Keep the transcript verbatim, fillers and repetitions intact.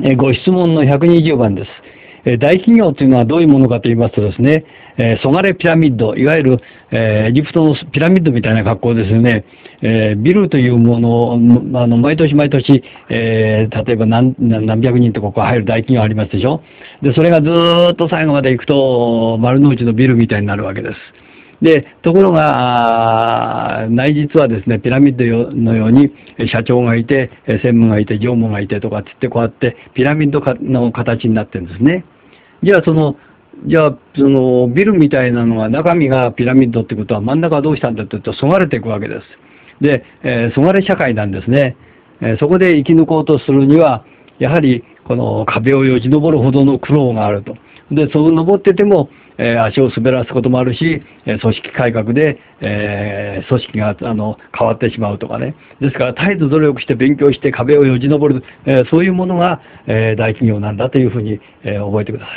えーご質問のひゃくにじゅうばんです。えー大企業というのはどういうものかと言いますとですね、えー、ソガレピラミッド、いわゆる、えーエジプトのピラミッドみたいな格好ですね、えービルというものを、あの、毎年毎年、えー例えば何、何百人とここ入る大企業ありますでしょ。で、それがずーっと最後まで行くと、丸の内のビルみたいになるわけです。で、ところが、あー内実はですね、ピラミッドのように社長がいて、えー専務がいて、常務がいてとかって言って、こうやってピラミッドかの形になってるんですね。じゃあ、その、じゃあ、その、ビルみたいなのが、中身がピラミッドってことは、真ん中はどうしたんだって言うと、そがれていくわけです。で、えー、そがれ社会なんですね。えーそこで生き抜こうとするには、やはり、この壁をよじ登るほどの苦労があると。で、そう登ってても、えー足を滑らすこともあるし、えー組織改革で、えー組織があの変わってしまうとかね。ですから、絶えず努力して勉強して壁をよじ登る、えーそういうものが、えー大企業なんだというふうに、えー覚えてください。